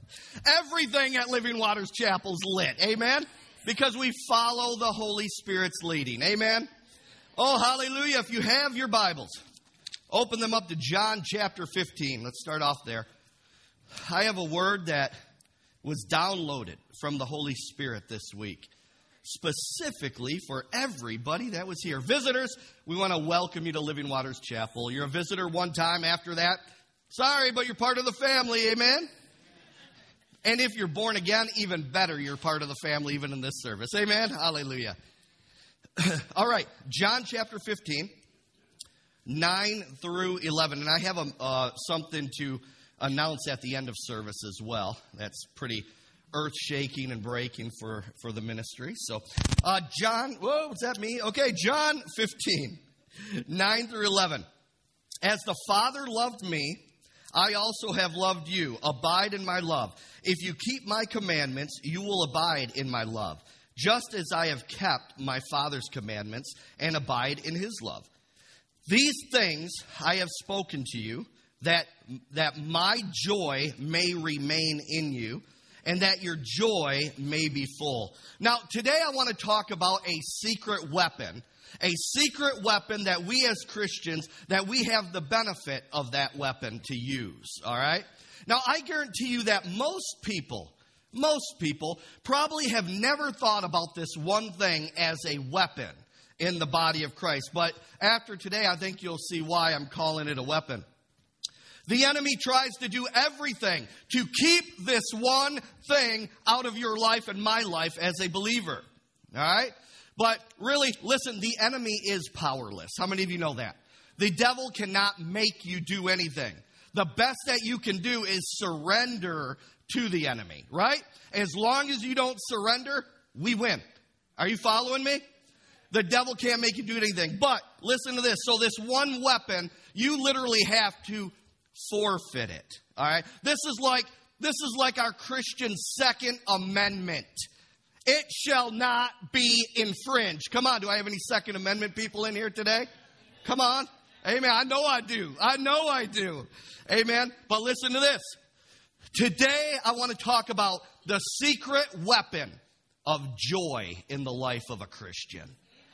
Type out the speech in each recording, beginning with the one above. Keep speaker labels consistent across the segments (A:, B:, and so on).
A: Everything at Living Waters Chapel is lit. Amen? Because we follow the Holy Spirit's leading. Amen? Oh, hallelujah. If you have your Bibles, open them up to John chapter 15. Let's start off there. I have a word that was downloaded from the Holy Spirit this week, specifically for everybody that was here. Visitors, we want to welcome you to Living Waters Chapel. You're a visitor one time. After that, sorry, but you're part of the family. Amen? And if you're born again, even better, you're part of the family even in this service. Amen? Hallelujah. All right, John chapter 15, 9 through 11. And I have something to announce at the end of service as well. That's pretty earth-shaking and breaking for the ministry. So, John, whoa, what's that mean? Okay, John 15, 9 through 11. As the Father loved me, I also have loved you. Abide in my love. If you keep my commandments, you will abide in my love, just as I have kept my Father's commandments and abide in his love. These things I have spoken to you, that my joy may remain in you, and that your joy may be full. Now, today I want to talk about a secret weapon that we as Christians, that we have the benefit of that weapon to use, all right? Now, I guarantee you that most people probably have never thought about this one thing as a weapon in the body of Christ. But after today, I think you'll see why I'm calling it a weapon. The enemy tries to do everything to keep this one thing out of your life and my life as a believer, all right? But really, listen, the enemy is powerless. How many of you know that? The devil cannot make you do anything. The best that you can do is surrender to the enemy, right? As long as you don't surrender, we win. Are you following me? The devil can't make you do anything. But listen to this. So this one weapon, you literally have to forfeit it, all right? This is like our Christian Second Amendment. It shall not be infringed. Come on, do I have any Second Amendment people in here today? Come on. Amen. I know I do. Amen. But listen to this. Today, I want to talk about the secret weapon of joy in the life of a Christian.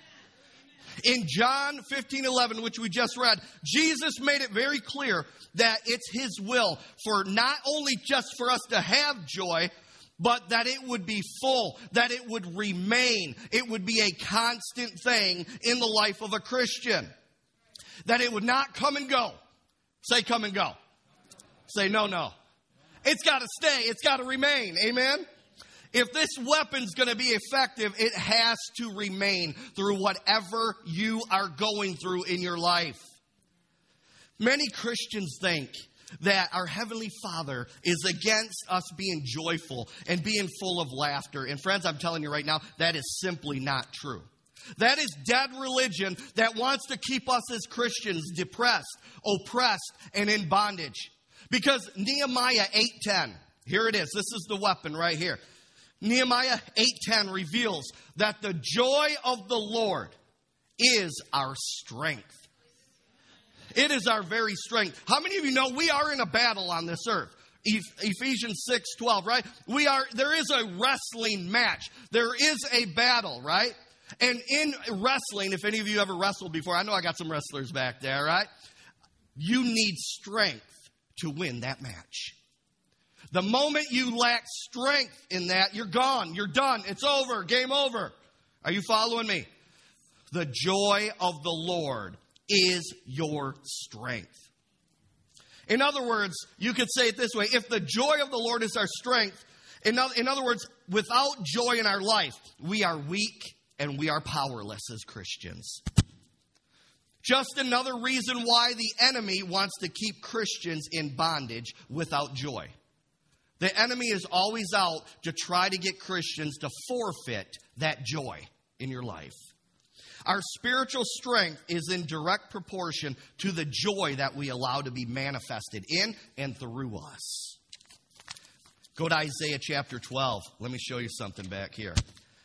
A: In John 15:11, which we just read, Jesus made it very clear that it's his will for not only just for us to have joy, but that it would be full, that it would remain. It would be a constant thing in the life of a Christian. That it would not come and go. Say come and go. Say no. It's got to stay. It's got to remain. Amen? If this weapon's going to be effective, it has to remain through whatever you are going through in your life. Many Christians think that our Heavenly Father is against us being joyful and being full of laughter. And friends, I'm telling you right now, that is simply not true. That is dead religion that wants to keep us as Christians depressed, oppressed, and in bondage. Because Nehemiah 8:10, here it is. This is the weapon right here. Nehemiah 8:10 reveals that the joy of the Lord is our strength. It is our very strength. How many of you know we are in a battle on this earth? Ephesians 6:12, right? There is a wrestling match. There is a battle, right? And in wrestling, if any of you ever wrestled before, I know I got some wrestlers back there, right? You need strength to win that match. The moment you lack strength in that, you're gone. You're done. It's over. Game over. Are you following me? The joy of the Lord is your strength. In other words, you could say it this way. If the joy of the Lord is our strength, in other words, without joy in our life, we are weak and we are powerless as Christians. Just another reason why the enemy wants to keep Christians in bondage without joy. The enemy is always out to try to get Christians to forfeit that joy in your life. Our spiritual strength is in direct proportion to the joy that we allow to be manifested in and through us. Go to Isaiah chapter 12. Let me show you something back here.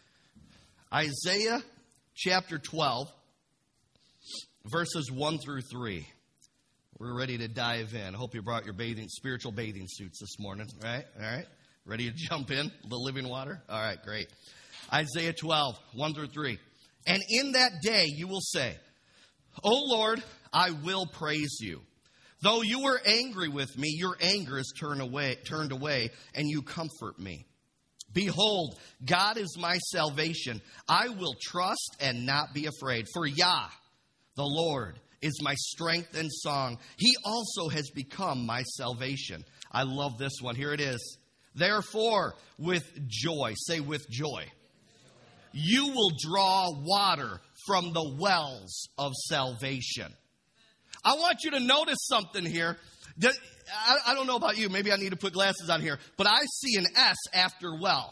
A: Isaiah chapter 12, verses 1 through 3. We're ready to dive in. I hope you brought your spiritual bathing suits this morning. All right. Ready to jump in the living water? All right, great. Isaiah 12, 1 through 3. And in that day you will say, O Lord, I will praise you. Though you were angry with me, your anger is turned away, and you comfort me. Behold, God is my salvation. I will trust and not be afraid. For Yah, the Lord, is my strength and song. He also has become my salvation. I love this one. Here it is. Therefore, with joy, say with joy, you will draw water from the wells of salvation. I want you to notice something here. I don't know about you. Maybe I need to put glasses on here. But I see an S after well.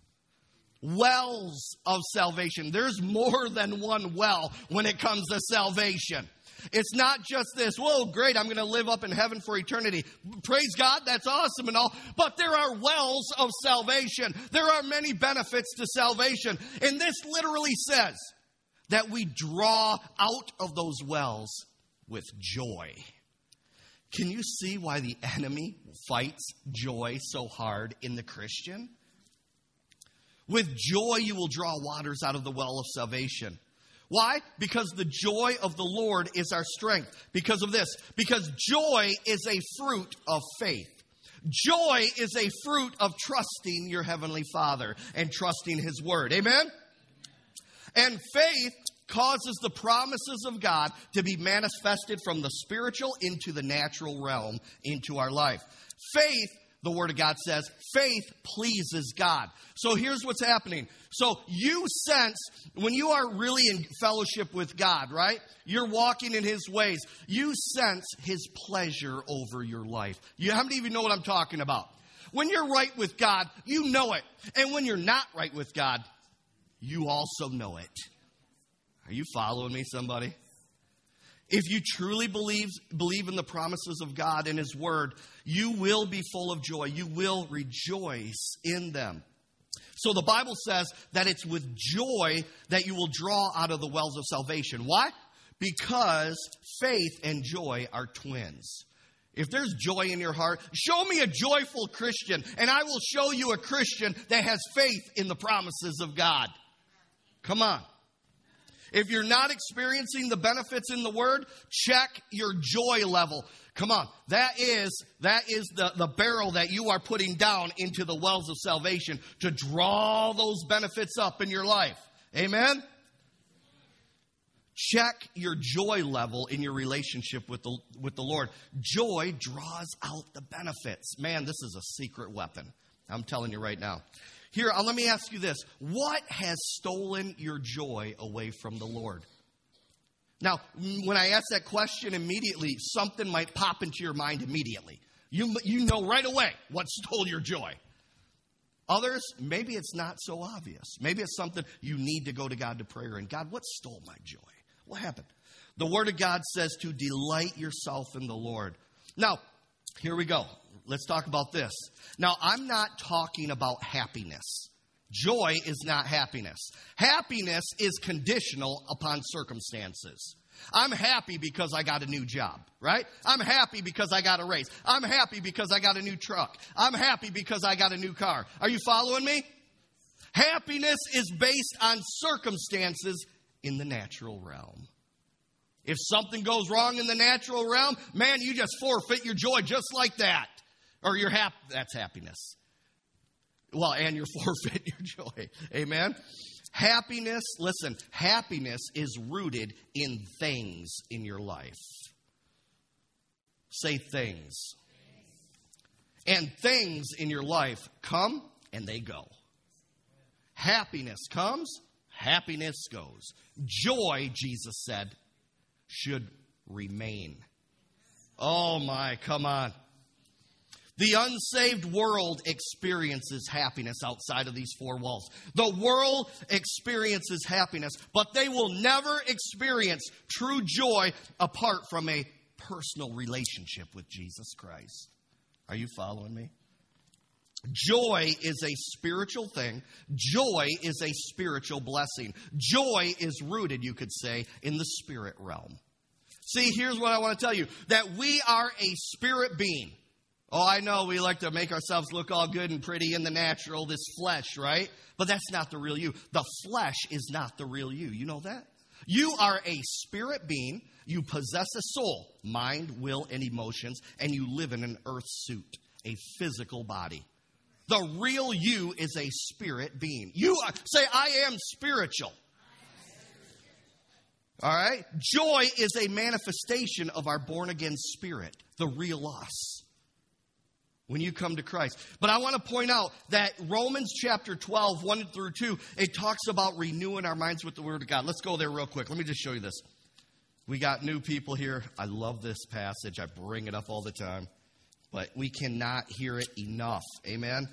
A: Wells of salvation. There's more than one well when it comes to salvation. It's not just this, whoa, great, I'm going to live up in heaven for eternity. Praise God, that's awesome and all. But there are wells of salvation. There are many benefits to salvation. And this literally says that we draw out of those wells with joy. Can you see why the enemy fights joy so hard in the Christian? With joy you will draw waters out of the well of salvation. Why? Because the joy of the Lord is our strength. Because of this. Because joy is a fruit of faith. Joy is a fruit of trusting your Heavenly Father and trusting His Word. Amen? And faith causes the promises of God to be manifested from the spiritual into the natural realm into our life. Faith, the Word of God says, faith pleases God. So here's what's happening. So you sense, when you are really in fellowship with God, right? You're walking in His ways. You sense His pleasure over your life. How many of you know what I'm talking about? When you're right with God, you know it. And when you're not right with God, you also know it. Are you following me, somebody? If you truly believe in the promises of God and His Word, you will be full of joy. You will rejoice in them. So the Bible says that it's with joy that you will draw out of the wells of salvation. Why? Because faith and joy are twins. If there's joy in your heart, show me a joyful Christian, and I will show you a Christian that has faith in the promises of God. Come on. If you're not experiencing the benefits in the Word, check your joy level. Come on. That is the barrel that you are putting down into the wells of salvation to draw those benefits up in your life. Amen? Check your joy level in your relationship with the Lord. Joy draws out the benefits. Man, this is a secret weapon. I'm telling you right now. Here, let me ask you this. What has stolen your joy away from the Lord? Now, when I ask that question immediately, something might pop into your mind immediately. You know right away what stole your joy. Others, maybe it's not so obvious. Maybe it's something you need to go to God to prayer. And God, what stole my joy? What happened? The Word of God says to delight yourself in the Lord. Now, here we go. Let's talk about this. Now, I'm not talking about happiness. Joy is not happiness. Happiness is conditional upon circumstances. I'm happy because I got a new job, right? I'm happy because I got a raise. I'm happy because I got a new truck. I'm happy because I got a new car. Are you following me? Happiness is based on circumstances in the natural realm. If something goes wrong in the natural realm, man, you just forfeit your joy just like that. Or that's happiness. Well, and you forfeit your joy. Amen? Happiness, listen, happiness is rooted in things in your life. Say things. And things in your life come and they go. Happiness comes, happiness goes. Joy, Jesus said, should remain. Oh my, come on. The unsaved world experiences happiness outside of these four walls. The world experiences happiness, but they will never experience true joy apart from a personal relationship with Jesus Christ. Are you following me? Joy is a spiritual thing. Joy is a spiritual blessing. Joy is rooted, you could say, in the spirit realm. See, here's what I want to tell you. That we are a spirit being. Oh, I know we like to make ourselves look all good and pretty in the natural, this flesh, right? But that's not the real you. The flesh is not the real you. You know that? You are a spirit being. You possess a soul, mind, will, and emotions, and you live in an earth suit, a physical body. The real you is a spirit being. You are, say, I am spiritual. All right? Joy is a manifestation of our born-again spirit, the real us, when you come to Christ. But I want to point out that Romans chapter 12, 1 through 2, it talks about renewing our minds with the Word of God. Let's go there real quick. Let me just show you this. We got new people here. I love this passage. I bring it up all the time. But we cannot hear it enough. Amen?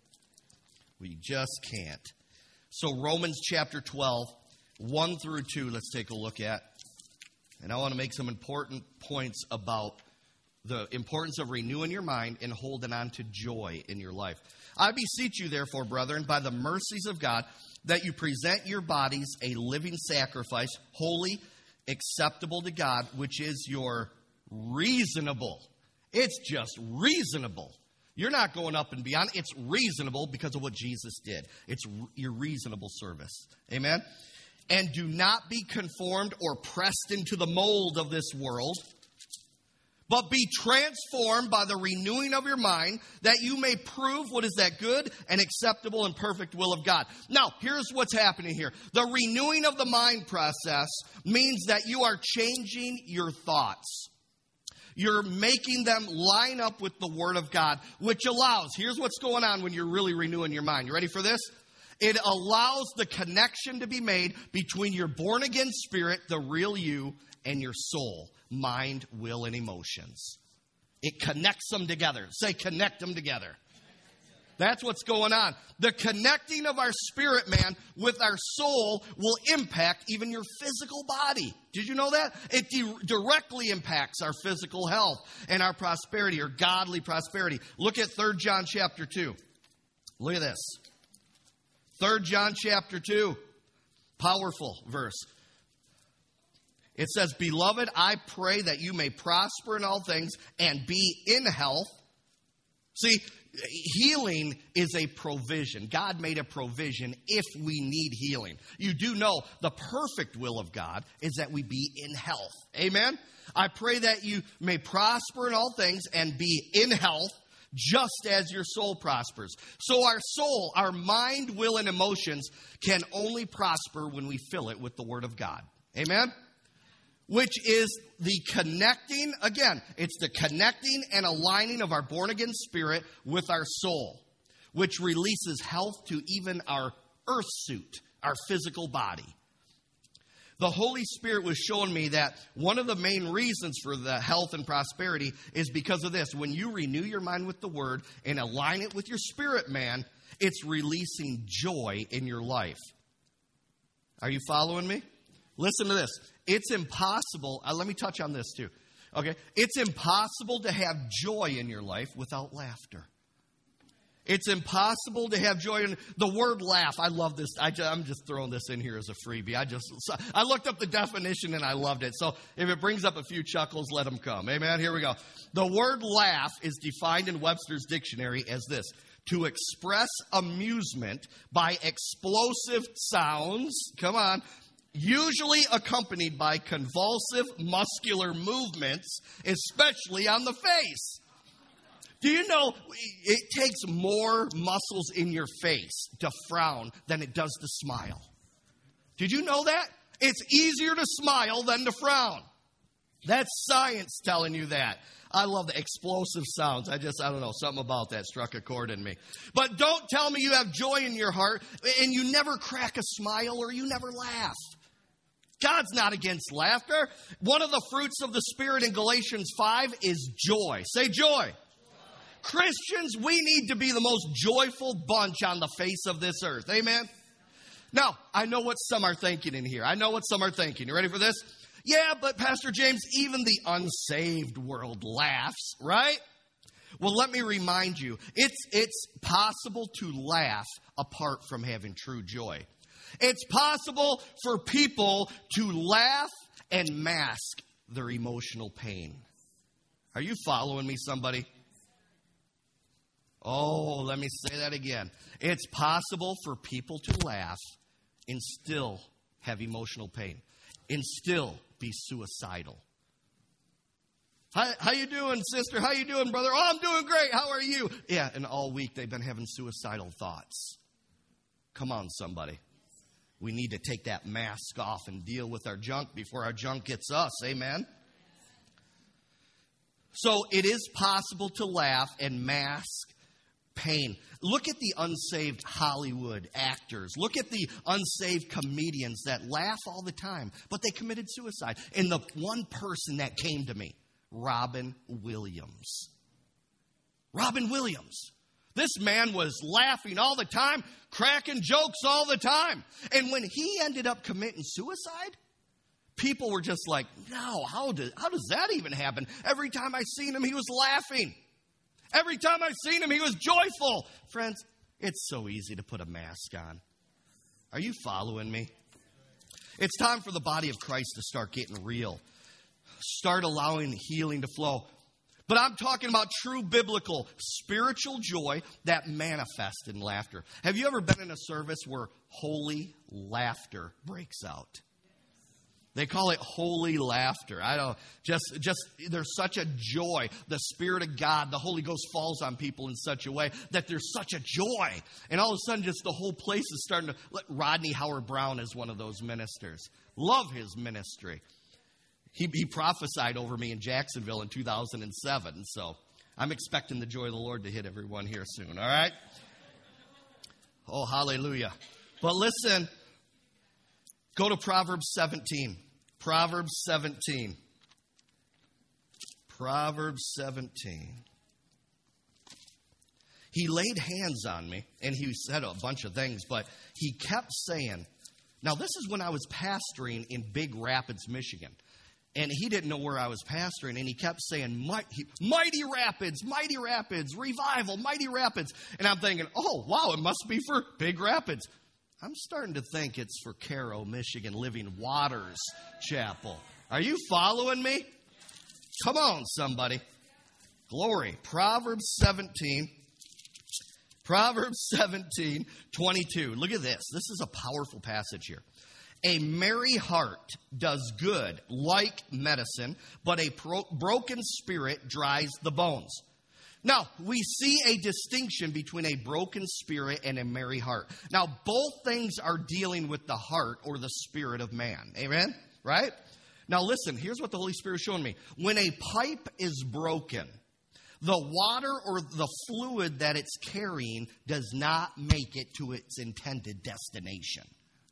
A: We just can't. So Romans chapter 12, 1 through 2, let's take a look at. And I want to make some important points about the importance of renewing your mind and holding on to joy in your life. I beseech you, therefore, brethren, by the mercies of God, that you present your bodies a living sacrifice, holy, acceptable to God, which is your reasonable. It's just reasonable. You're not going up and beyond. It's reasonable because of what Jesus did. It's your reasonable service. Amen? And do not be conformed or pressed into the mold of this world, but be transformed by the renewing of your mind, that you may prove what is that good and acceptable and perfect will of God. Now, here's what's happening here. The renewing of the mind process means that you are changing your thoughts. You're making them line up with the Word of God, which allows, here's what's going on when you're really renewing your mind. You ready for this? It allows the connection to be made between your born-again spirit, the real you, and your soul, mind, will, and emotions. It connects them together. Say, connect them together. That's what's going on. The connecting of our spirit, man, with our soul will impact even your physical body. Did you know that? It directly impacts our physical health and our prosperity, or godly prosperity. Look at 3 John chapter 2. Look at this. 3 John chapter 2. Powerful verse. It says, Beloved, I pray that you may prosper in all things and be in health. See, healing is a provision. God made a provision if we need healing. You do know the perfect will of God is that we be in health. Amen? I pray that you may prosper in all things and be in health, just as your soul prospers. So our soul, our mind, will, and emotions can only prosper when we fill it with the Word of God. Amen? Which is the connecting, again, it's the connecting and aligning of our born-again spirit with our soul, which releases health to even our earth suit, our physical body. The Holy Spirit was showing me that one of the main reasons for the health and prosperity is because of this. When you renew your mind with the Word and align it with your spirit, man, it's releasing joy in your life. Are you following me? Listen to this. It's impossible. Let me touch on this too. Okay. It's impossible to have joy in your life without laughter. It's impossible to have joy in the word laugh. I love this. I'm just throwing this in here as a freebie. I looked up the definition and I loved it. So if it brings up a few chuckles, let them come. Amen. Here we go. The word laugh is defined in Webster's dictionary as this: to express amusement by explosive sounds. Come on. Usually accompanied by convulsive muscular movements, especially on the face. Do you know it takes more muscles in your face to frown than it does to smile? Did you know that? It's easier to smile than to frown. That's science telling you that. I love the explosive sounds. I don't know, something about that struck a chord in me. But don't tell me you have joy in your heart and you never crack a smile or you never laugh. God's not against laughter. One of the fruits of the Spirit in Galatians 5 is joy. Say joy. Christians, we need to be the most joyful bunch on the face of this earth. Amen? Now, I know what some are thinking in here. You ready for this? Yeah, but Pastor James, even the unsaved world laughs, right? Well, let me remind you, it's possible to laugh apart from having true joy. It's possible for people to laugh and mask their emotional pain. Are you following me, somebody? Oh, let me say that again. It's possible for people to laugh and still have emotional pain and still be suicidal. How you doing, sister? How you doing, brother? Oh, I'm doing great. How are you? Yeah, and all week they've been having suicidal thoughts. Come on, somebody. We need to take that mask off and deal with our junk before our junk gets us. Amen? So it is possible to laugh and mask pain. Look at the unsaved Hollywood actors. Look at the unsaved comedians that laugh all the time, but they committed suicide. And the one person that came to me, Robin Williams. Robin Williams. This man was laughing all the time, cracking jokes all the time. And when he ended up committing suicide, people were just like, no, how does that even happen? Every time I seen him, he was laughing. Every time I seen him, he was joyful. Friends, it's so easy to put a mask on. Are you following me? It's time for the body of Christ to start getting real. Start allowing healing to flow. But I'm talking about true biblical spiritual joy that manifests in laughter. Have you ever been in a service where holy laughter breaks out? They call it holy laughter. I don't just there's such a joy. The Spirit of God, the Holy Ghost falls on people in such a way that there's such a joy. And all of a sudden just the whole place is starting to Rodney Howard-Browne is one of those ministers. Love his ministry. He prophesied over me in Jacksonville in 2007. So I'm expecting the joy of the Lord to hit everyone here soon. All right? Oh, hallelujah. But listen, go to Proverbs 17. Proverbs 17. Proverbs 17. He laid hands on me, and he said a bunch of things, but he kept saying, now this is when I was pastoring in Big Rapids, Michigan. And he didn't know where I was pastoring, and he kept saying, mighty rapids, revival, mighty rapids. And I'm thinking, oh, wow, it must be for Big Rapids. I'm starting to think it's for Caro, Michigan, Living Waters Chapel. Are you following me? Come on, somebody. Glory. Proverbs 17, 22. Look at this. This is a powerful passage here. A merry heart does good like medicine, but a broken spirit dries the bones. Now, we see a distinction between a broken spirit and a merry heart. Now, both things are dealing with the heart or the spirit of man. Amen? Right? Now, listen, here's what the Holy Spirit is showing me. When a pipe is broken, the water or the fluid that it's carrying does not make it to its intended destination.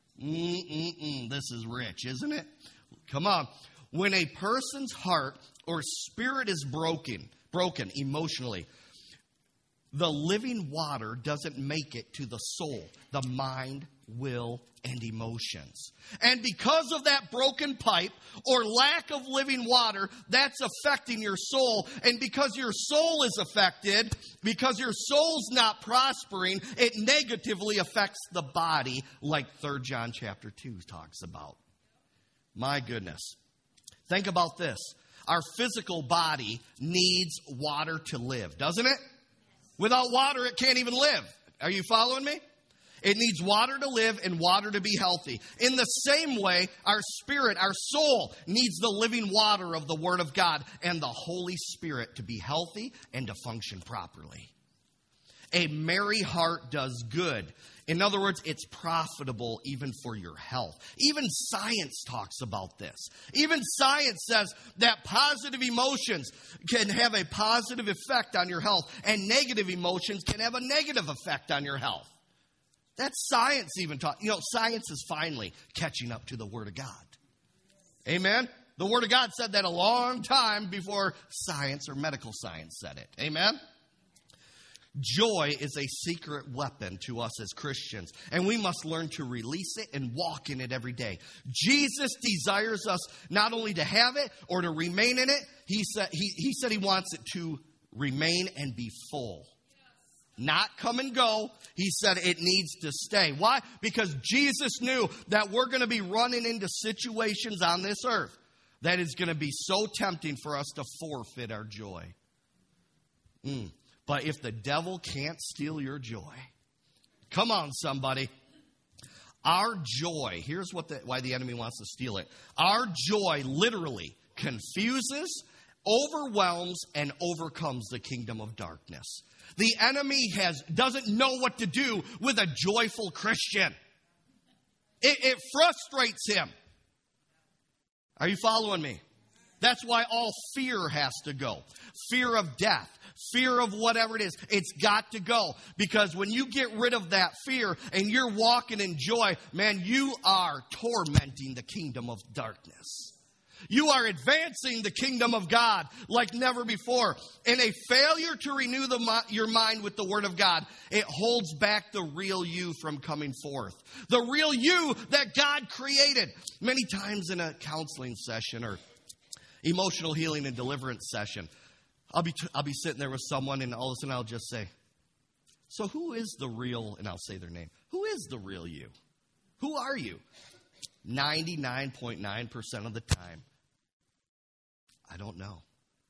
A: This is rich, isn't it? Come on. When a person's heart or spirit is broken emotionally, the living water doesn't make it to the soul, the mind, will, and emotions. And because of that broken pipe or lack of living water, that's affecting your soul. And because your soul is affected, because your soul's not prospering, it negatively affects the body, like 3 John chapter 2 talks about. My goodness. Think about this. Our physical body needs water to live, doesn't it? Without water, it can't even live. Are you following me? It needs water to live and water to be healthy. In the same way, our spirit, our soul, needs the living water of the Word of God and the Holy Spirit to be healthy and to function properly. A merry heart does good. In other words, it's profitable even for your health. Even science talks about this. Even science says that positive emotions can have a positive effect on your health, and negative emotions can have a negative effect on your health. That's science even taught. You know, science is finally catching up to the Word of God. Amen? The Word of God said that a long time before science or medical science said it. Amen? Joy is a secret weapon to us as Christians, and we must learn to release it and walk in it every day. Jesus desires us not only to have it or to remain in it. He said he wants it to remain and be full. Not come and go. He said it needs to stay. Why? Because Jesus knew that we're going to be running into situations on this earth. that is going to be so tempting for us to forfeit our joy. But if the devil can't steal your joy, come on, somebody. Our joy, here's why the enemy wants to steal it. Our joy literally confuses, overwhelms, and overcomes the kingdom of darkness. The enemy doesn't know what to do with a joyful Christian. It frustrates him. Are you following me? That's why all fear has to go. Fear of death, fear of whatever it is. It's got to go. Because when you get rid of that fear and you're walking in joy, man, you are tormenting the kingdom of darkness. You are advancing the kingdom of God like never before. And a failure to renew your mind with the Word of God, it holds back the real you from coming forth. The real you that God created. Many times in a counseling session or emotional healing and deliverance session, I'll be sitting there with someone and all of a sudden I'll just say, so who is the real, and I'll say their name. Who is the real you? Who are you? 99.9% of the time, I don't know.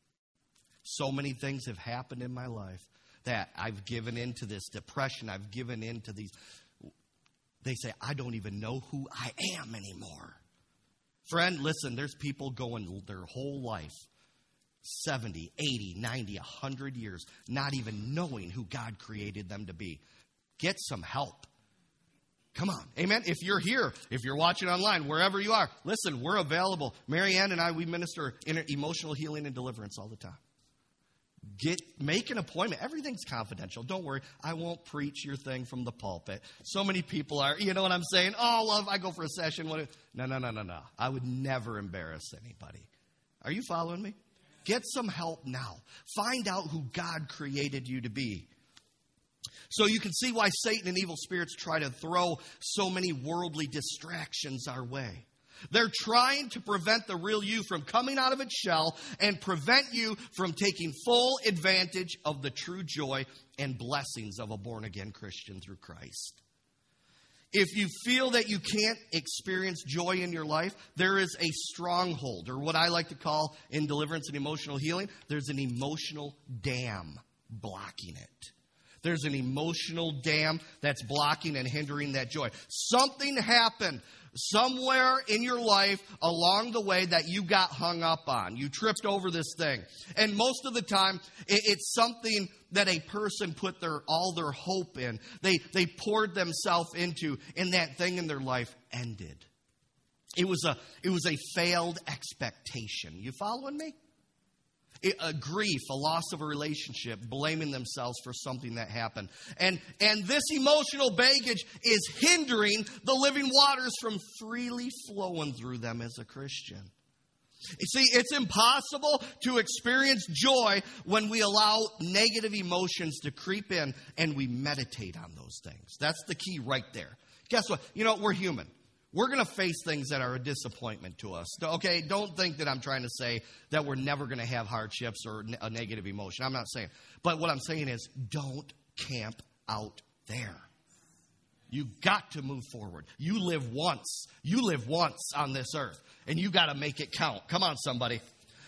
A: So many things have happened in my life that I've given into this depression. I've given into these. They say, I don't even know who I am anymore. Friend, listen, there's people going their whole life, 70, 80, 90, 100 years, not even knowing who God created them to be. Get some help. Come on. Amen. If you're here, if you're watching online, wherever you are, listen, we're available. Marianne and I, we minister in emotional healing and deliverance all the time. Make an appointment. Everything's confidential. Don't worry. I won't preach your thing from the pulpit. So many people are, you know what I'm saying? Oh, love, I go for a session. No. I would never embarrass anybody. Are you following me? Get some help now. Find out who God created you to be. So you can see why Satan and evil spirits try to throw so many worldly distractions our way. They're trying to prevent the real you from coming out of its shell and prevent you from taking full advantage of the true joy and blessings of a born-again Christian through Christ. If you feel that you can't experience joy in your life, there is a stronghold, or what I like to call in deliverance and emotional healing, there's an emotional dam blocking it. There's an emotional dam that's blocking and hindering that joy. Something happened somewhere in your life along the way that you got hung up on. You tripped over this thing. And most of the time, it's something that a person put all their hope in. They poured themselves into, and that thing in their life ended. It was a failed expectation. You following me? A grief, a loss of a relationship, blaming themselves for something that happened. And this emotional baggage is hindering the living waters from freely flowing through them as a Christian. You see, it's impossible to experience joy when we allow negative emotions to creep in and we meditate on those things. That's the key right there. Guess what? You know, we're human. We're going to face things that are a disappointment to us. Okay, don't think that I'm trying to say that we're never going to have hardships or a negative emotion. I'm not saying. But what I'm saying is don't camp out there. You got to move forward. You live once. You live once on this earth. And you got to make it count. Come on, somebody.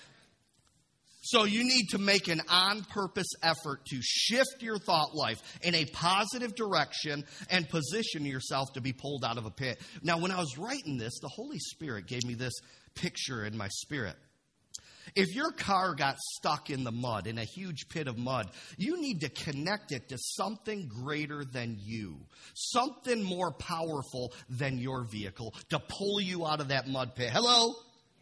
A: So you need to make an on-purpose effort to shift your thought life in a positive direction and position yourself to be pulled out of a pit. Now, when I was writing this, the Holy Spirit gave me this picture in my spirit. If your car got stuck in the mud, in a huge pit of mud, you need to connect it to something greater than you, something more powerful than your vehicle to pull you out of that mud pit. Hello?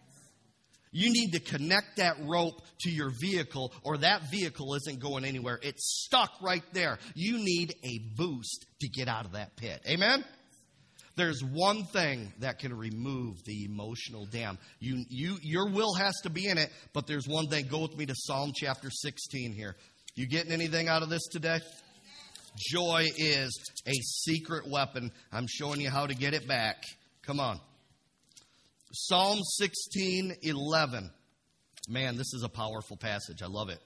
A: You need to connect that rope to your vehicle or that vehicle isn't going anywhere. It's stuck right there. You need a boost to get out of that pit. Amen? There's one thing that can remove the emotional dam. Your will has to be in it, but there's one thing. Go with me to Psalm chapter 16 here. You getting anything out of this today? Joy is a secret weapon. I'm showing you how to get it back. Come on. Psalm 16:11. Man, this is a powerful passage. I love it.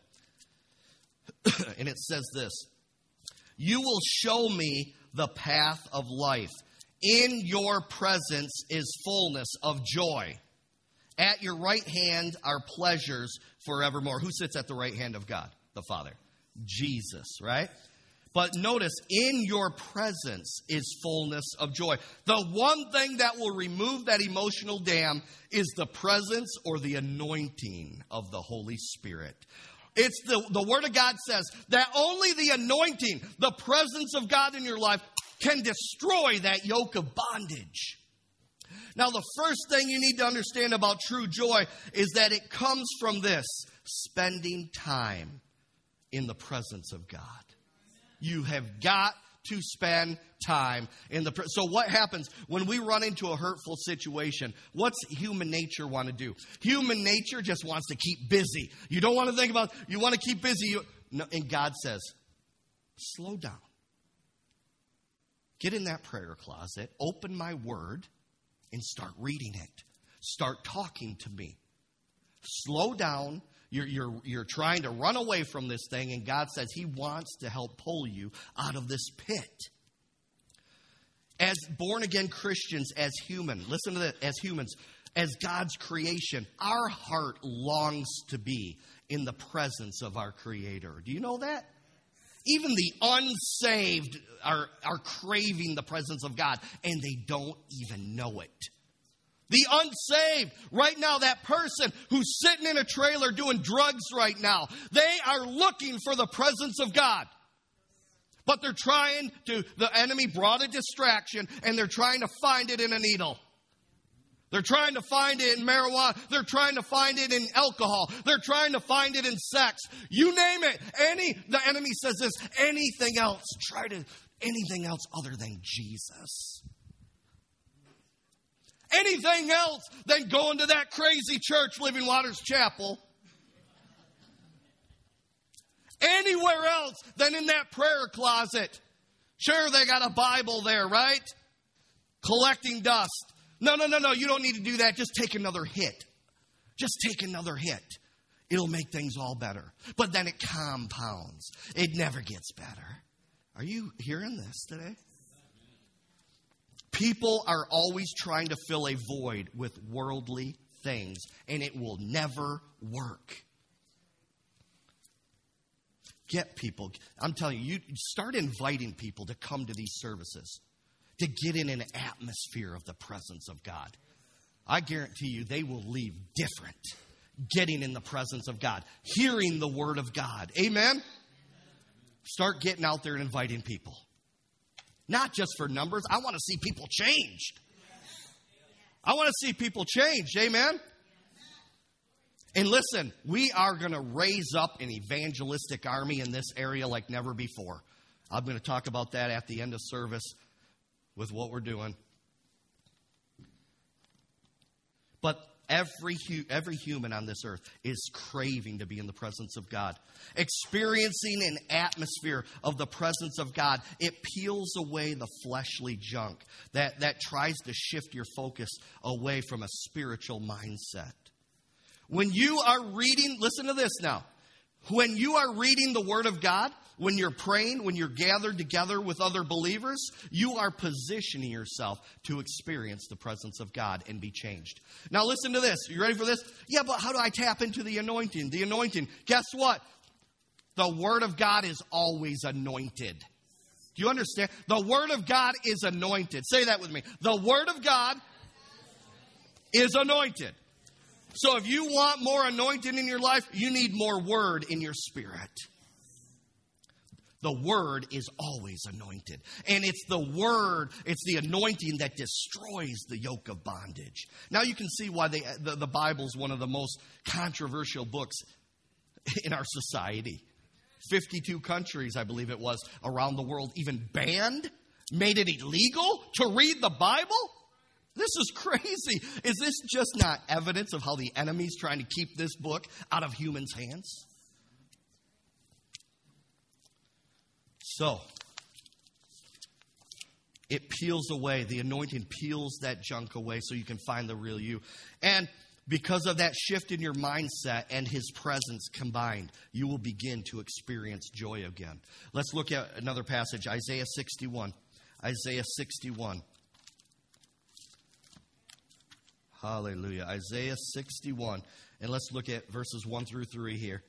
A: And it says this. You will show me the path of life. In your presence is fullness of joy. At your right hand are pleasures forevermore. Who sits at the right hand of God, the Father? Jesus, right? But notice, in your presence is fullness of joy. The one thing that will remove that emotional dam is the presence or the anointing of the Holy Spirit. It's the Word of God says that only the anointing, the presence of God in your life, can destroy that yoke of bondage. Now, the first thing you need to understand about true joy is that it comes from this: spending time in the presence of God. You have got to spend time in the presence. So what happens when we run into a hurtful situation? What's human nature want to do? Human nature just wants to keep busy. You don't want to think about, you want to keep busy. And God says, slow down. Get in that prayer closet, open my word, and start reading it. Start talking to me. Slow down. You're trying to run away from this thing, and God says He wants to help pull you out of this pit. As born-again Christians, as humans, listen to this, as humans, as God's creation, our heart longs to be in the presence of our Creator. Do you know that? Even the unsaved are craving the presence of God, and they don't even know it. The unsaved, right now, that person who's sitting in a trailer doing drugs right now, they are looking for the presence of God. But they're the enemy brought a distraction, and they're trying to find it in a needle. They're trying to find it in marijuana. They're trying to find it in alcohol. They're trying to find it in sex. You name it. The enemy says this, anything else other than Jesus. Anything else than going to that crazy church, Living Waters Chapel. Anywhere else than in that prayer closet. Sure, they got a Bible there, right? Collecting dust. No, you don't need to do that. Just take another hit. Just take another hit. It'll make things all better. But then it compounds. It never gets better. Are you hearing this today? People are always trying to fill a void with worldly things, and it will never work. Get people. I'm telling you, start inviting people to come to these services, to get in an atmosphere of the presence of God. I guarantee you they will leave different, getting in the presence of God, hearing the Word of God. Amen? Start getting out there and inviting people. Not just for numbers. I want to see people changed. I want to see people changed. Amen? And listen, we are going to raise up an evangelistic army in this area like never before. I'm going to talk about that at the end of service with what we're doing. But every human on this earth is craving to be in the presence of God. Experiencing an atmosphere of the presence of God, it peels away the fleshly junk that tries to shift your focus away from a spiritual mindset. When you are reading, listen to this now. When you are reading the Word of God, when you're praying, when you're gathered together with other believers, you are positioning yourself to experience the presence of God and be changed. Now listen to this. Are you ready for this? Yeah, but how do I tap into the anointing? The anointing. Guess what? The Word of God is always anointed. Do you understand? The Word of God is anointed. Say that with me. The Word of God is anointed. So if you want more anointing in your life, you need more Word in your spirit. The Word is always anointed. And it's the Word, it's the anointing that destroys the yoke of bondage. Now you can see why the Bible is one of the most controversial books in our society. 52 countries, I believe it was, around the world even made it illegal to read the Bible? This is crazy. Is this just not evidence of how the enemy's trying to keep this book out of humans' hands? So, it peels away. The anointing peels that junk away so you can find the real you. And because of that shift in your mindset and His presence combined, you will begin to experience joy again. Let's look at another passage, Isaiah 61. Isaiah 61. Hallelujah. Isaiah 61. And let's look at verses 1 through 3 here.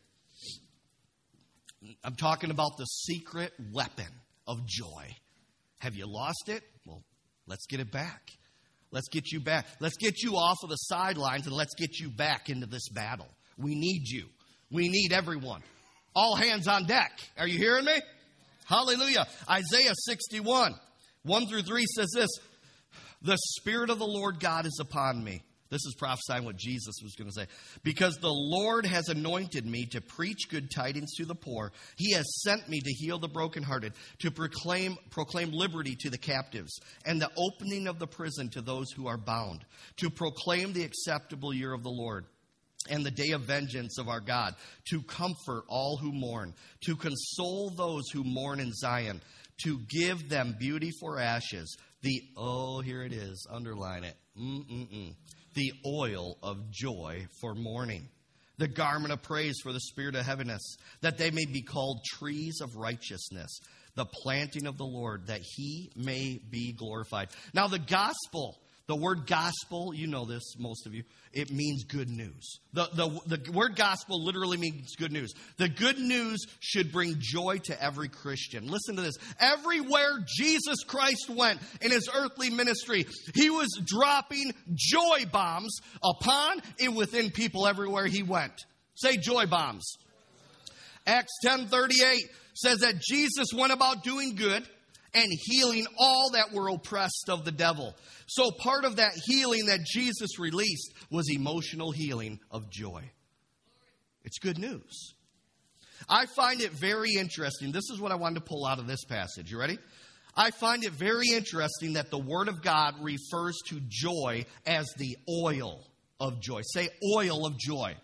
A: I'm talking about the secret weapon of joy. Have you lost it? Well, let's get it back. Let's get you back. Let's get you off of the sidelines and let's get you back into this battle. We need you. We need everyone. All hands on deck. Are you hearing me? Hallelujah. Isaiah 61, 1 through 3 says this. The Spirit of the Lord God is upon me. This is prophesying what Jesus was going to say. Because the Lord has anointed me to preach good tidings to the poor. He has sent me to heal the brokenhearted, to proclaim liberty to the captives, and the opening of the prison to those who are bound, to proclaim the acceptable year of the Lord and the day of vengeance of our God, to comfort all who mourn, to console those who mourn in Zion, to give them beauty for ashes. Here it is, underline it. The oil of joy for mourning, the garment of praise for the spirit of heaviness, that they may be called trees of righteousness, the planting of the Lord, that he may be glorified. Now the gospel, the word gospel, you know this, most of you, it means good news. The word gospel literally means good news. The good news should bring joy to every Christian. Listen to this. Everywhere Jesus Christ went in his earthly ministry, he was dropping joy bombs upon and within people everywhere he went. Say joy bombs. Acts 10:38 says that Jesus went about doing good and healing all that were oppressed of the devil. So part of that healing that Jesus released was emotional healing of joy. It's good news. I find it very interesting. This is what I wanted to pull out of this passage. You ready? I find it very interesting that the Word of God refers to joy as the oil of joy. Say oil of joy.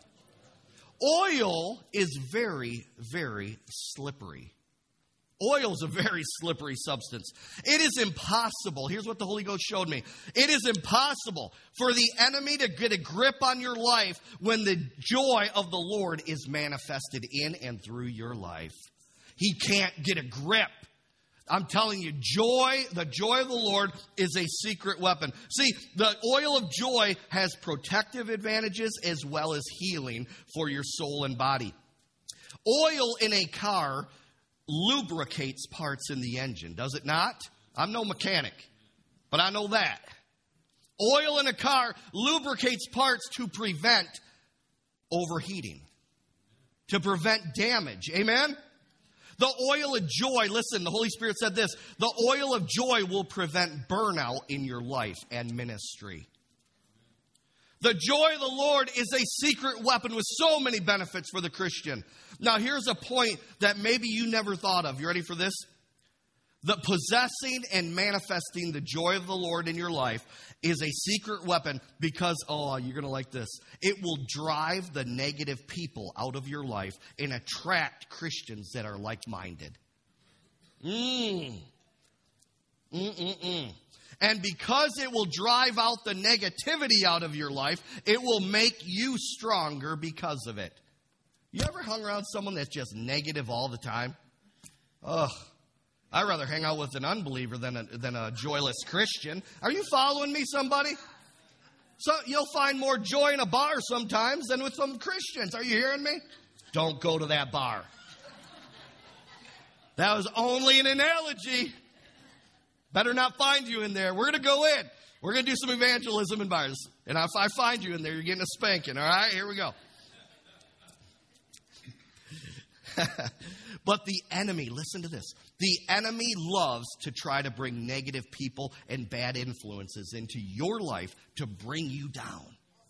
A: Oil is very, very slippery. Oil is a very slippery substance. It is impossible. Here's what the Holy Ghost showed me. It is impossible for the enemy to get a grip on your life when the joy of the Lord is manifested in and through your life. He can't get a grip. I'm telling you, the joy of the Lord is a secret weapon. See, the oil of joy has protective advantages as well as healing for your soul and body. Oil in a car lubricates parts in the engine, does it not? I'm no mechanic, but I know that. Oil in a car lubricates parts to prevent overheating, to prevent damage. Amen? The oil of joy, listen, the Holy Spirit said this, the oil of joy will prevent burnout in your life and ministry. The joy of the Lord is a secret weapon with so many benefits for the Christian. Now, here's a point that maybe you never thought of. You ready for this? The possessing and manifesting the joy of the Lord in your life is a secret weapon because, you're going to like this. It will drive the negative people out of your life and attract Christians that are like-minded. And because it will drive out the negativity out of your life, it will make you stronger because of it. You ever hung around someone that's just negative all the time? I'd rather hang out with an unbeliever than a joyless Christian. Are you following me, somebody? So you'll find more joy in a bar sometimes than with some Christians. Are you hearing me? Don't go to that bar. That was only an analogy. Better not find you in there. We're going to go in. We're going to do some evangelism in bars. And if I find you in there, you're getting a spanking. All right, here we go. But the enemy, listen to this. The enemy loves to try to bring negative people and bad influences into your life to bring you down.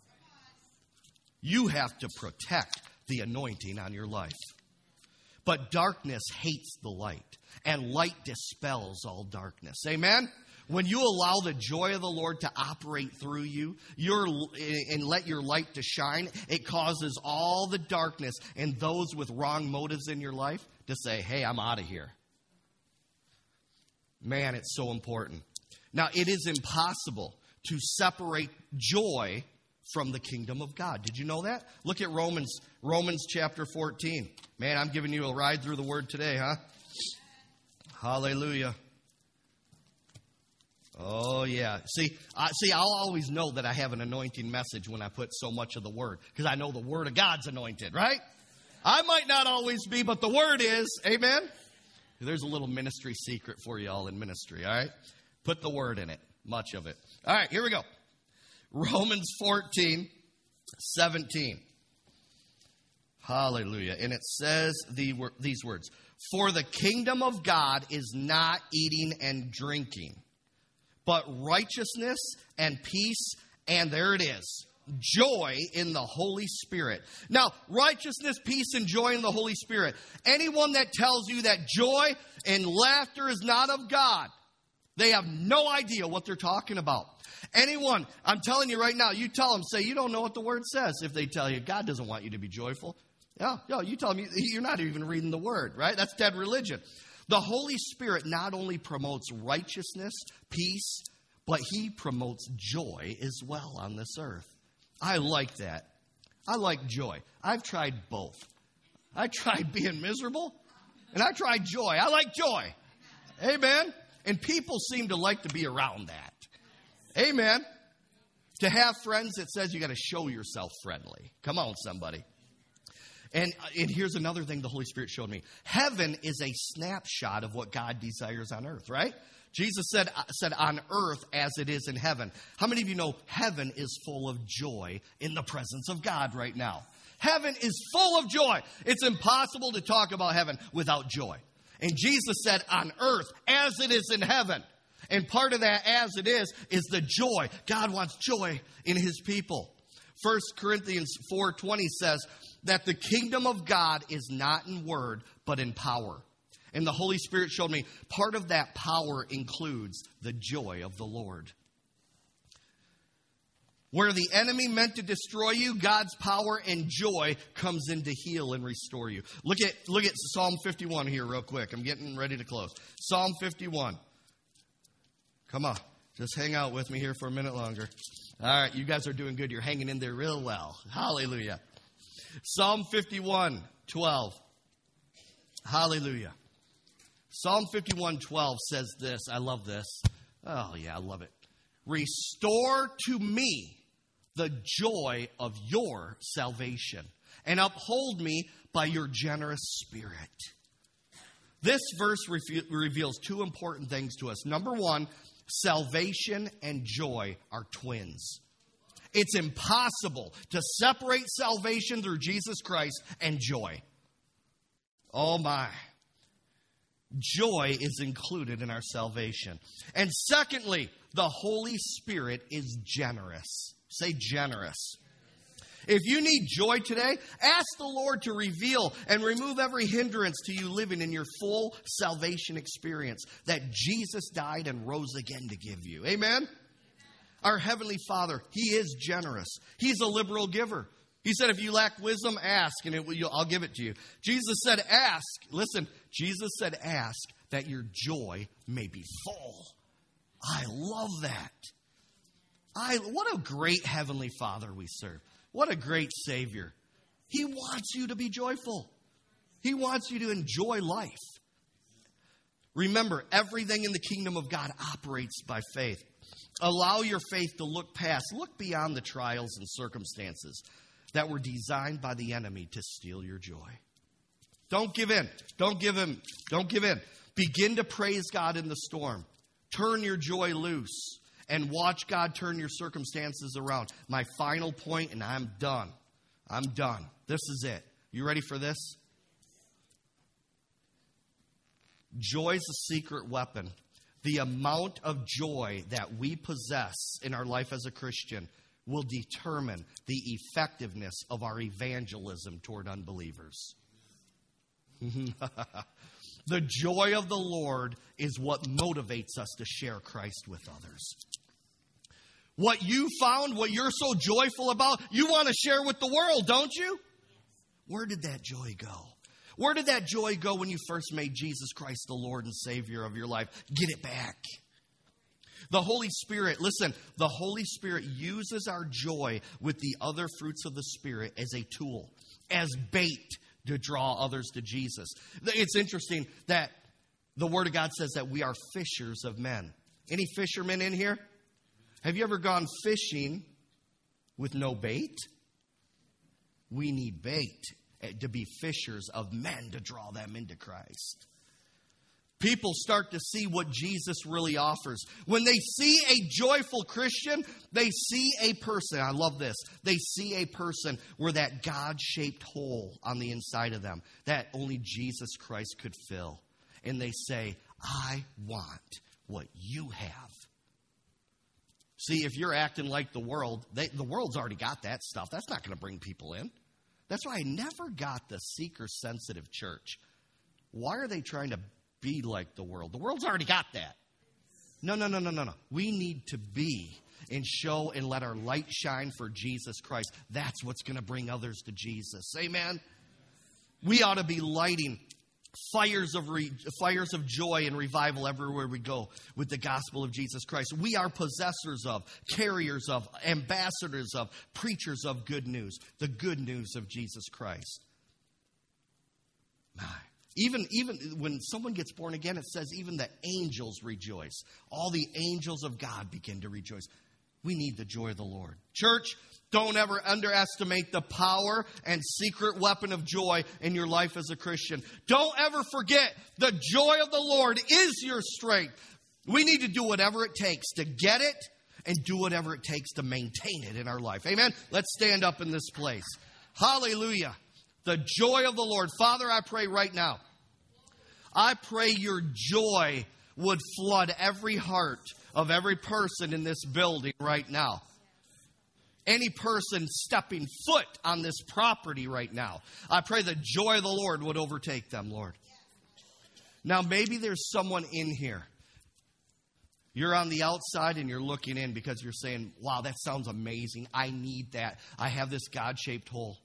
A: You have to protect the anointing on your life. But darkness hates the light, and light dispels all darkness. Amen? When you allow the joy of the Lord to operate through you, and let your light to shine, it causes all the darkness and those with wrong motives in your life to say, hey, I'm out of here. Man, it's so important. Now, it is impossible to separate joy from the kingdom of God. Did you know that? Look at Romans chapter 14. Man, I'm giving you a ride through the word today, huh? Hallelujah. Oh, yeah. See, I'll always know that I have an anointing message when I put so much of the Word, because I know the Word of God's anointed, right? I might not always be, but the Word is. Amen? There's a little ministry secret for you all in ministry, all right? Put the Word in it, much of it. All right, here we go. Romans 14:17. Hallelujah. And it says these words, "For the kingdom of God is not eating and drinking, but righteousness and peace," and there it is, joy in the Holy Spirit. Now, righteousness, peace, and joy in the Holy Spirit. Anyone that tells you that joy and laughter is not of God, they have no idea what they're talking about. Anyone, I'm telling you right now, you tell them, say, you don't know what the Word says. If they tell you, God doesn't want you to be joyful. No, you tell them, you're not even reading the Word, right? That's dead religion. The Holy Spirit not only promotes righteousness, peace, but He promotes joy as well on this earth. I like that. I like joy. I've tried both. I tried being miserable, and I tried joy. I like joy. Amen? And people seem to like to be around that. Amen? To have friends that says you got to show yourself friendly. Come on, somebody. And here's another thing the Holy Spirit showed me. Heaven is a snapshot of what God desires on earth, right? Jesus said on earth as it is in heaven. How many of you know heaven is full of joy in the presence of God right now? Heaven is full of joy. It's impossible to talk about heaven without joy. And Jesus said on earth as it is in heaven. And part of that as it is the joy. God wants joy in His people. 1 Corinthians 4:20 says that the kingdom of God is not in word, but in power. And the Holy Spirit showed me part of that power includes the joy of the Lord. Where the enemy meant to destroy you, God's power and joy comes in to heal and restore you. Look at Psalm 51 here real quick. I'm getting ready to close. Psalm 51. Come on. Just hang out with me here for a minute longer. All right, you guys are doing good. You're hanging in there real well. Hallelujah. Psalm 51:12. Hallelujah. Psalm 51:12 says this. I love this. Oh, yeah, I love it. Restore to me the joy of your salvation and uphold me by your generous spirit. This verse reveals two important things to us. Number one, salvation and joy are twins. It's impossible to separate salvation through Jesus Christ and joy. Oh my. Joy is included in our salvation. And secondly, the Holy Spirit is generous. Say generous. If you need joy today, ask the Lord to reveal and remove every hindrance to you living in your full salvation experience that Jesus died and rose again to give you. Amen? Our Heavenly Father, He is generous. He's a liberal giver. He said, if you lack wisdom, ask, and I'll give it to you. Jesus said, ask. Listen, Jesus said, ask that your joy may be full. I love that. What a great Heavenly Father we serve. What a great Savior. He wants you to be joyful. He wants you to enjoy life. Remember, everything in the kingdom of God operates by faith. Allow your faith to look beyond the trials and circumstances that were designed by the enemy to steal your joy. Don't give in. Don't give in. Begin to praise God in the storm. Turn your joy loose and watch God turn your circumstances around. My final point, and I'm done. This is it. You ready for this? Joy's a secret weapon. The amount of joy that we possess in our life as a Christian will determine the effectiveness of our evangelism toward unbelievers. The joy of the Lord is what motivates us to share Christ with others. What you found, what you're so joyful about, you want to share with the world, don't you? Where did that joy go? Where did that joy go when you first made Jesus Christ the Lord and Savior of your life? Get it back. The Holy Spirit, listen, the Holy Spirit uses our joy with the other fruits of the Spirit as a tool, as bait to draw others to Jesus. It's interesting that the Word of God says that we are fishers of men. Any fishermen in here? Have you ever gone fishing with no bait? We need bait to be fishers of men to draw them into Christ. People start to see what Jesus really offers. When they see a joyful Christian, they see a person. I love this. They see a person where that God-shaped hole on the inside of them that only Jesus Christ could fill. And they say, I want what you have. See, if you're acting like the world, the world's already got that stuff. That's not going to bring people in. That's why I never got the seeker-sensitive church. Why are they trying to be like the world? The world's already got that. No. We need to be and show and let our light shine for Jesus Christ. That's what's going to bring others to Jesus. Amen? We ought to be lighting fires of joy and revival everywhere we go with the gospel of Jesus Christ. We are possessors of, carriers of, ambassadors of, preachers of good news. The good news of Jesus Christ. Even when someone gets born again, it says even the angels rejoice. All the angels of God begin to rejoice. We need the joy of the Lord. Church, don't ever underestimate the power and secret weapon of joy in your life as a Christian. Don't ever forget the joy of the Lord is your strength. We need to do whatever it takes to get it and do whatever it takes to maintain it in our life. Amen? Let's stand up in this place. Hallelujah. The joy of the Lord. Father, I pray right now. I pray your joy would flood every heart of every person in this building right now. Any person stepping foot on this property right now, I pray the joy of the Lord would overtake them, Lord. Now, maybe there's someone in here. You're on the outside and you're looking in because you're saying, wow, that sounds amazing. I need that. I have this God-shaped hole.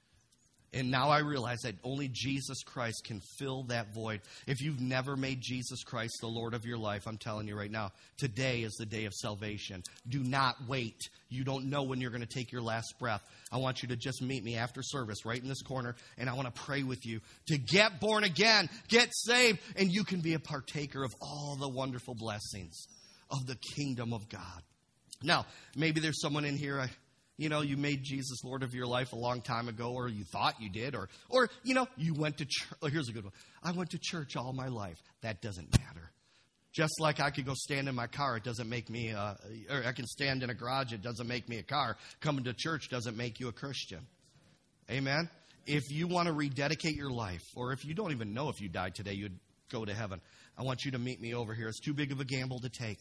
A: And now I realize that only Jesus Christ can fill that void. If you've never made Jesus Christ the Lord of your life, I'm telling you right now, today is the day of salvation. Do not wait. You don't know when you're going to take your last breath. I want you to just meet me after service right in this corner, and I want to pray with you to get born again, get saved, and you can be a partaker of all the wonderful blessings of the kingdom of God. Now, maybe there's someone in here, you made Jesus Lord of your life a long time ago, or you thought you did, or you went to church. Oh, here's a good one. I went to church all my life. That doesn't matter. Just like I could go stand in my car, it doesn't make me, or I can stand in a garage, it doesn't make me a car. Coming to church doesn't make you a Christian. Amen? If you want to rededicate your life, or if you don't even know if you died today, you'd go to heaven, I want you to meet me over here. It's too big of a gamble to take.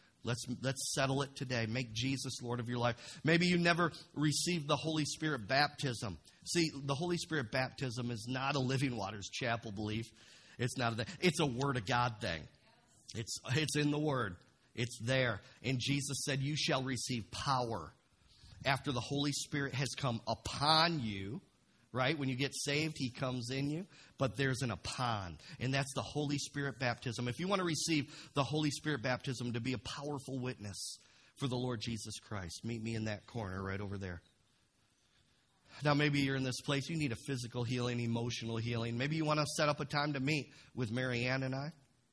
A: Let's settle it today. Make Jesus Lord of your life. Maybe you never received the Holy Spirit baptism. See, the Holy Spirit baptism is not a Living Waters Chapel belief. It's not it's a Word of God thing. It's in the Word. It's there. And Jesus said, you shall receive power after the Holy Spirit has come upon you. Right? When you get saved, He comes in you. But there's an upon. And that's the Holy Spirit baptism. If you want to receive the Holy Spirit baptism to be a powerful witness for the Lord Jesus Christ, meet me in that corner right over there. Now, maybe you're in this place. You need a physical healing, emotional healing. Maybe you want to set up a time to meet with Mary Ann and I.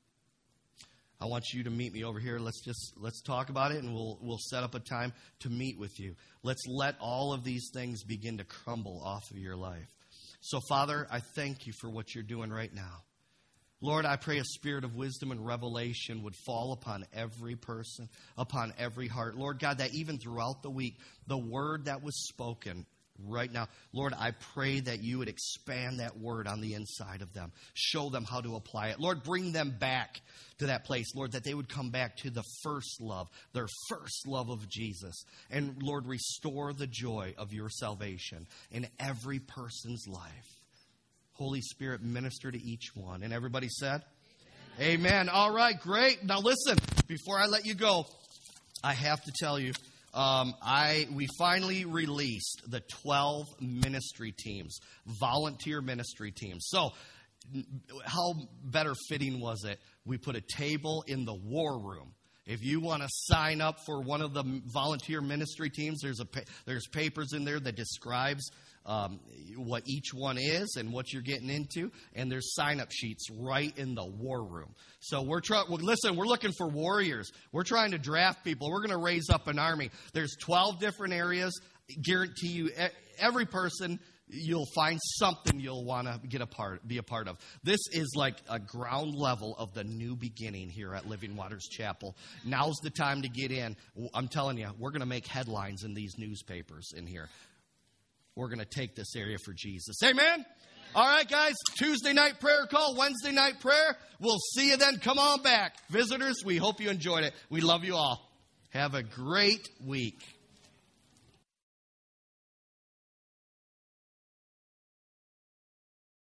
A: I want you to meet me over here. Let's talk about it, and we'll set up a time to meet with you. Let's let all of these things begin to crumble off of your life. So, Father, I thank you for what you're doing right now. Lord, I pray a spirit of wisdom and revelation would fall upon every person, upon every heart. Lord God, that even throughout the week, the word that was spoken right now, Lord, I pray that you would expand that word on the inside of them. Show them how to apply it. Lord, bring them back to that place, Lord, that they would come back to the first love, their first love of Jesus. And Lord, restore the joy of your salvation in every person's life. Holy Spirit, minister to each one. And everybody said, Amen. All right, great. Now listen, before I let you go, I have to tell you, we finally released the 12 ministry teams, volunteer ministry teams. So how better fitting was it? We put a table in the war room. If you want to sign up for one of the volunteer ministry teams, there's papers in there that describes what each one is and what you're getting into. And there's sign-up sheets right in the war room. So we're looking for warriors. We're trying to draft people. We're going to raise up an army. There's 12 different areas. Guarantee you, every person, you'll find something you'll want to be a part of. This is like a ground level of the new beginning here at Living Waters Chapel. Now's the time to get in. I'm telling you, we're going to make headlines in these newspapers in here. We're going to take this area for Jesus. Amen? All right, guys. Tuesday night prayer call, Wednesday night prayer. We'll see you then. Come on back. Visitors, we hope you enjoyed it. We love you all. Have a great week.